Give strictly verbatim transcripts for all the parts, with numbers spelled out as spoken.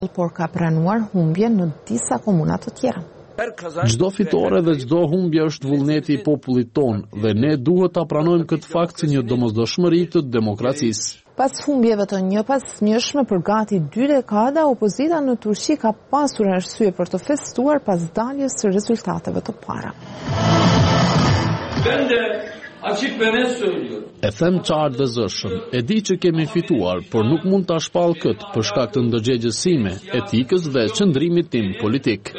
por ka pranuar humbje në disa komuna të tjera. Çdo fitore dhe çdo humbje është vullneti i popullit ton dhe ne duhet ta pranojmë këtë fakt si një domosdoshmëri të demokracisë. Pas humbjeve të njëpasnjëshme për gati dy dekada, opozita në Turqi ka pasur arsye për të festuar pas daljes së rezultateve të para. E them qartë dhe zëshëm, e di që kemi fituar, por nuk mund ta shpall këtë për shkak të ndërgjegjës sime, etikës dhe qëndrimit tim politik.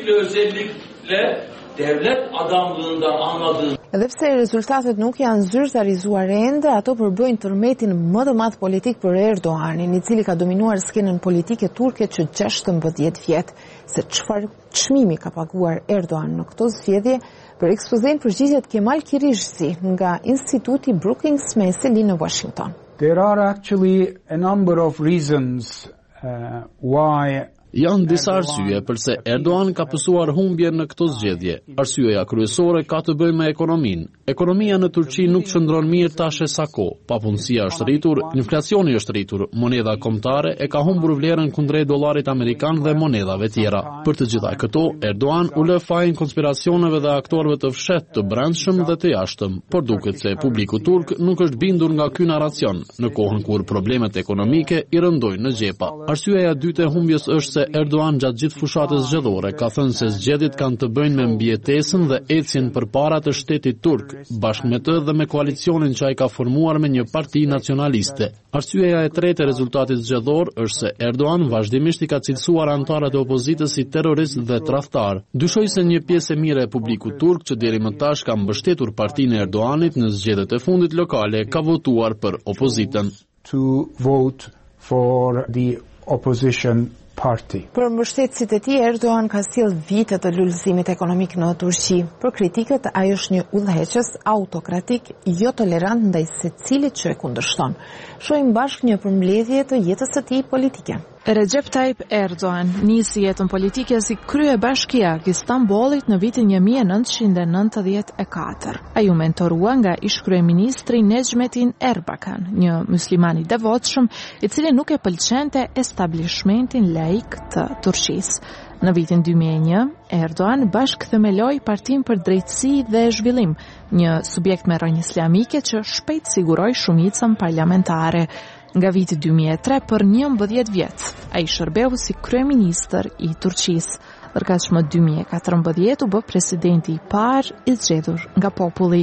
Edhe pse rezultatet nuk janë zyrtarizuar ende, ato përbëjnë tërmetin më të madh politik për Erdoganin, i cili ka dominuar skenën politike turke që gjashtëmbëdhjetë vjet. Se çfarë çmimi ka paguar Erdogan në këto zgjedhje, për ekspozejnë përgjigjet Kemal Kirishzi nga Instituti Brookings Meseli në Washington. There are actually a number of reasons uh, why Janë disa arsye përse Erdogan ka pësuar humbje në këto zgjedhje. Arsyeja kryesore ka të bëjë me ekonominë. Ekonomia në Turqi nuk qëndron mirë tash e sa kohë. Papunësia është rritur, inflacioni është rritur, monedha kombëtare e ka humbur vlerën kundrejt dollarit amerikan dhe monedhave tjera. Për të gjitha këto, Erdogan u lë fajin konspiracioneve dhe aktorëve të fshehtë të brendshëm dhe të jashtëm, por duket se publiku turk nuk është bindur nga ky narracion, në kohën kur problemet ekonomike i rëndojnë në xhepa. Arsyeja e dytë e humbjes është se Erdogan gjatë gjithë fushatës zgjedhore ka thënë se zgjedhjet kanë të bëjnë me mbijetesën dhe ecjen përpara të shtetit turk, bashkë me të dhe me koalicionin që ai ka formuar me një parti nacionaliste. Arsyeja e tretë e rezultatit zgjedhor është se Erdogan vazhdimisht i ka cilësuar anëtarët e opozitës si terrorist dhe tradhtar. Dyshoj se një pjesë e mirë e publikut turk që deri më tash ka mbështetur partinë e Erdoganit në zgjedhjet e fundit lokale ka votuar për opozitën. To vote for the opposition party. Për mbështetësit e tij, Erdogan ka sjell vite të lullëzimit ekonomik në Turqi. Për kritikët, ai është një udhëheqës autokratik, jo tolerant ndaj secilit që e kundërshton. Shohim bashkë një përmbledhje të jetës së tij politike. Recep Tayyip Erdogan nisi jetën politike si kryebashkiak i Stambollit në vitin një mijë e nëntëqind e nëntëdhjetë e katër. Ai u mentorua nga ish-kryeministri Necmettin Erbakan, një musliman i devotshëm, i cili nuk e pëlqente establishmentin laik të Turqisë. Në vitin dy mijë e një, Erdogan bashkëthemeloi Partinë për Drejtësi dhe Zhvillim, një subjekt me rrënjë islamike që shpejt siguroi shumicën parlamentare. Nga viti dy mijë e tre për njëmbëdhjetë vjet, ai shërbeu si kryeministër i Turqisë, ndërkaq më dy mijë e katërmbëdhjetë u bë presidenti i parë i zgjedhur nga populli.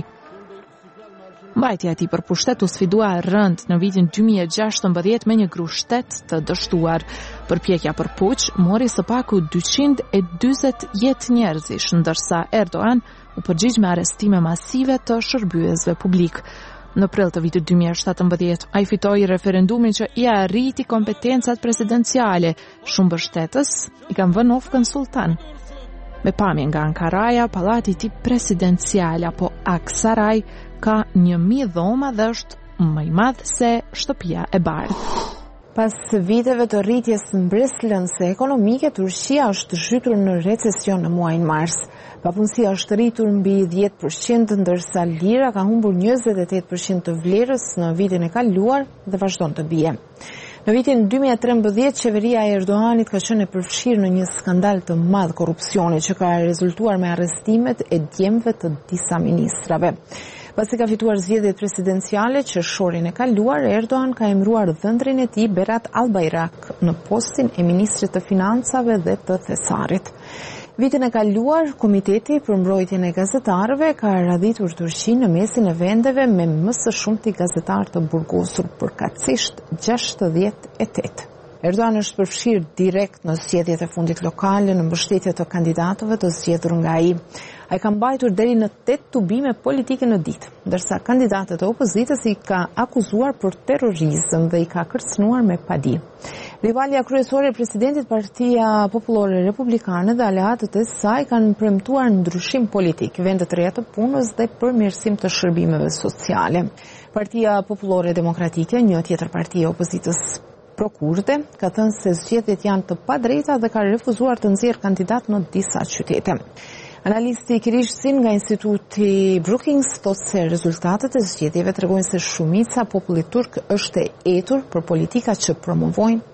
Mbajtja e tij për pushtet u sfidua rënd në vitin dy mijë e gjashtëmbëdhjetë me një grushtet të dështuar. Përpjekja për puç mori së paku dyqind e dyzet jetë njerëzish, ndërsa Erdogan u përgjigj me arrestime masive të shërbyesve publik. Në prill të vitit dy mijë e shtatëmbëdhjetë, ai fitoi referendumin që i arriti kompetencat presidenciale. Shumë mbështetës i kanë vënë ofkën sultan. Me pamje nga Ankaraja, pallati i tij presidencial apo Aksaray ka një mijë dhoma dhe është më i madh se shtëpia e bardhë. Pas viteve të rritjes mbreslënse ekonomike, Turqia është zhytur në recesion në muajin mars. Papunësia është rritur mbi dhjetë përqind, ndërsa lira ka humbur njëzet e tetë përqind të vlerës në vitin e kaluar dhe vazhdon të bie. Në vitin dy mijë e trembëdhjetë, qeveria e Erdoganit ka qenë e përfshirë në një skandal të madh korrupsioni që ka rezultuar me arrestimet e djemve të disa ministrave. Pasi ka fituar zgjedhjet presidenciale që shorin e kaluar, Erdogan ka emëruar dhëndrin e tij Berat Albayrak në postin e ministrit të financave dhe të thesarit. Vitin e kaluar, Komiteti për mbrojtjen e gazetarëve ka radhitur Turqinë në mesin e vendeve me më së shumti gazetarë të burgosur, përkatësisht gjashtëdhjetë e tetë. Erdogan është përfshirë direkt në zgjedhjet e fundit lokale në mbështetje të kandidatëve të zgjedhur nga ai. Ai ka mbajtur deri në tetë tubime politike në ditë, ndërsa kandidatët e opozitës i ka akuzuar për terrorizëm dhe i ka kërcënuar me padi. Rivalja kryesore e presidentit, Partia Popullore Republikane dhe aleatët e saj kanë premtuar ndryshim politik, vende të reja të punës dhe përmirësim të shërbimeve sociale. Partia Popullore Demokratike, një tjetër parti e opozitës prokurde, ka thënë se zgjedhjet janë të padrejta dhe ka refuzuar të nxjerrë kandidat në disa qytete. Analisti Kirishzi nga Instituti Brookings thotë se rezultatet e zgjedhjeve tregojnë se shumica popullit turk është e etur për politika që promovojnë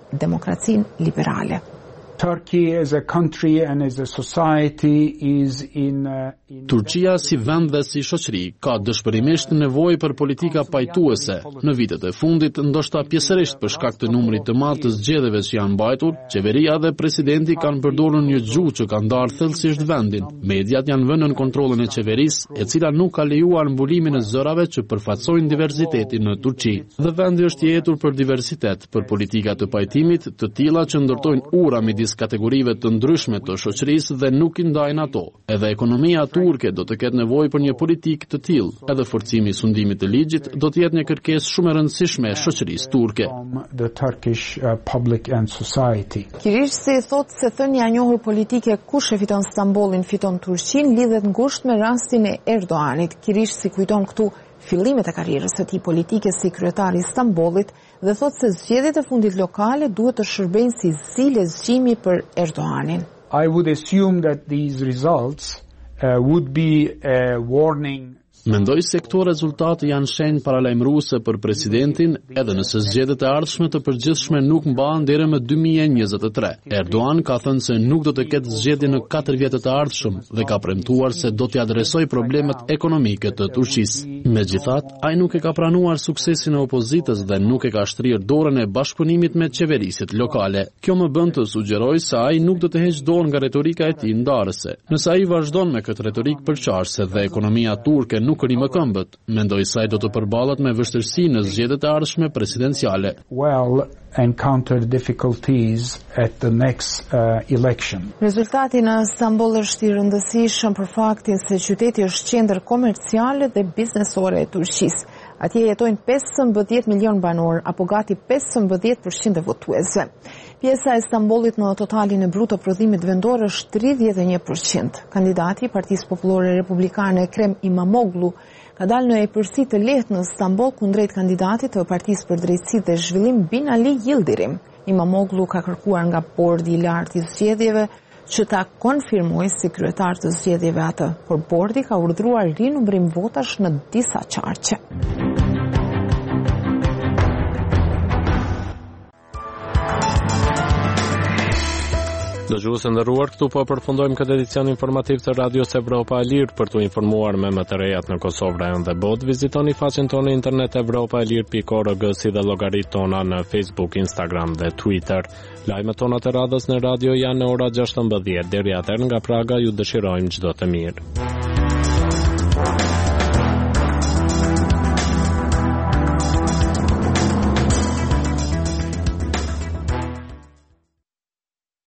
demokracinë liberale. Turkey as a country and as a society is in, uh, in Turqia si vend dhe si shoqëri ka dëshpërimisht nevojë për politika pajtuese. Në vitet e fundit, ndoshta pjesërisht për shkak të numrit të madh të zgjedhjeve që janë mbajtur, qeveria dhe presidenti kanë përdorur një gjuhë që ka ndarë thellësisht vendin. Mediat janë vënë në kontrollin e qeverisë, e cila nuk ka lejuar mbulimin e zërave që përfaqësojnë diversitetin në Turqi. Dhe vendi është i jetur për diversitet, për politika të pajtimit, të tilla që ndërtojnë ura midis kategorive të ndryshme të shoqërisë dhe nuk i ndajnë ato. Edhe ekonomia turke do të ketë nevojë për një politikë të tillë. Edhe forcimi i sundimit të ligjit do të jetë një kërkesë shumë e rëndësishme e shoqërisë turke. The Turkish uh, public and society. Kirishsi thotë se thënia e njohur politike kush e fiton Stambollin fiton Turqinë lidhet ngushtë me rastin e Erdoganit. Kirishsi kujton këtu fillimet e karrierës së tij politike si kryetari i Stambollit dhe thotë se zgjedhjet e fundit lokale duhet të shërbejnë si zile zgjimi për Erdoganin. I would assume that these results uh, would be a warning. Mendoj se këto rezultate janë shenjë paralajmëruese për presidentin, edhe nëse zgjedhjet e ardhshme të përgjithshme nuk mbahen deri më dy mijë e njëzet e tre. Erdogan ka thënë se nuk do të ketë zgjedhje në katër vjetët e ardhshëm dhe ka premtuar se do t'i adresojë problemet ekonomike të Turqisë. Megjithatë, ai nuk e ka pranuar suksesin e opozitës dhe nuk e ka shtrirë dorën e bashkëpunimit me qeverisit lokale. Kjo më bën të sugjeroj se ai nuk do të heqë dorën nga retorika e tij ndarëse. Nëse ai vazhdon me këtë retorik përqarëse dhe ekonomia turke nuk rri më këmbët, mendoj se ai do të përballet me vështirësi në zgjedhjet e ardhshme presidenciale. Well, encounter difficulties at the next uh, election. Rezultati në Stamboll është i rëndësishëm për faktin se qyteti është qendër komerciale dhe biznesore e Turqisë. Atje jetojnë pesëmbëdhjetë milion banor, apo gati pesëmbëdhjetë përqind e votuesve. Pjesa e Stambollit në totalin e bruto prodhimit vendor është tridhjetë e një përqind. Kandidati i Partisë Popullore Republikane Ekrem İmamoğlu ka dalë në epërsi të lehtë në Stamboll kundrejt kandidatit të Partisë për Drejtësi dhe Zhvillim Binali Yildirim. İmamoğlu ka kërkuar nga bordi i lartë i zgjedhjeve që ta konfirmojë si kryetar të zgjedhjeve atë, por bordi ka urdhëruar rinumërim votash në disa qarqe. Dëgjues të nderuar, këtu po përfundojmë këtë edicion informativ të Radios Evropa e Lirë. Për të informuar me më të rejat në Kosovë, rajon dhe botë, vizitoni faqen tonë internet evropa e lirë pikë org si dhe llogaritë tona në Facebook, Instagram dhe Twitter. Lajmet tona të radhës në radio janë në ora gjashtëmbëdhjetë. Deri atëherë nga Praga ju dëshirojmë çdo të mirë.